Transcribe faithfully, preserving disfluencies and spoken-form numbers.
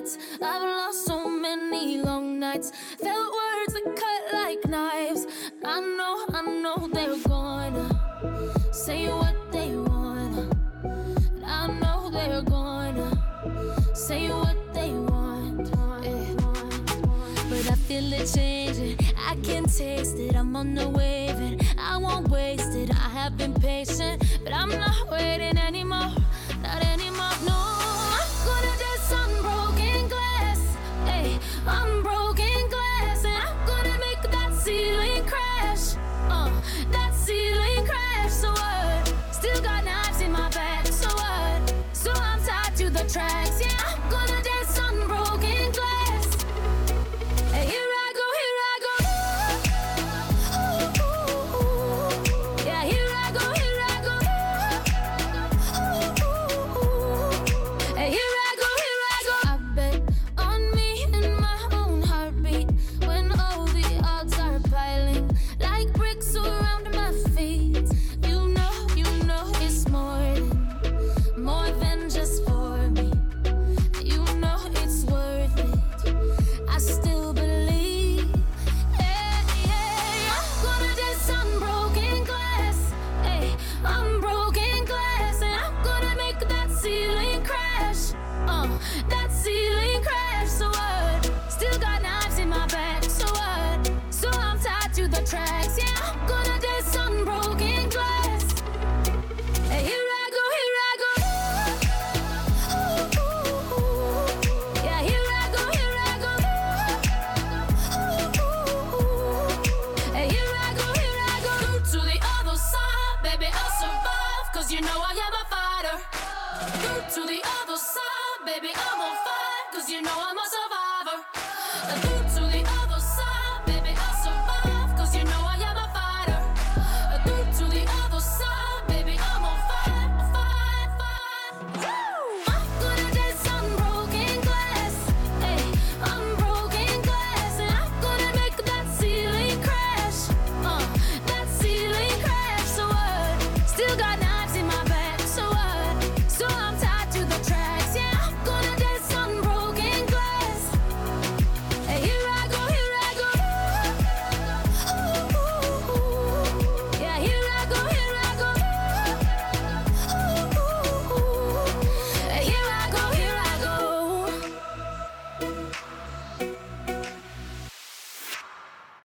lights. I've lost so many long nights. Felt words that cut like knives. I know, I know they're gonna say what they wanna. I know they're gonna say what they want. Yeah. But I feel it changing, I can taste it. I'm on the wave and I won't waste it. I have been patient, but I'm not waiting anymore. Not anymore, no. I'm gonna dance on broken glass. Hey, on broken glass. And I'm gonna make that ceiling crash. Uh, that ceiling crash. So what? Still got knives in my back. So what? So I'm tied to the tracks. Yeah, I'm gonna dance on broken glass. Hey, here I go, here I go. Ooh, ooh, ooh. Yeah, here I go, here I go. Ooh, ooh, ooh. Hey, here I go, here I go. I bet on me and my own heartbeat when all the odds are piling like bricks around my feet. You know, you know it's more than, more than just for me. You know it's worth it. I still believe. Yeah, yeah. I'm gonna dance on broken glass. Hey, on broken glass. And I'm gonna make that ceiling crash. Uh, that ceiling crash. So what? Still got knives in my back. So what? So I'm tied to the tracks. Yeah, I'm gonna dance on broken glass. Hey, here I go, here I go. Ooh, ooh, ooh. Yeah, here I go, here I go. Ooh, ooh, ooh. Hey, here I go, here I go. Through to the other side, baby, I'll survive. Cause you know I am a fighter. Through to the other side, baby, I'll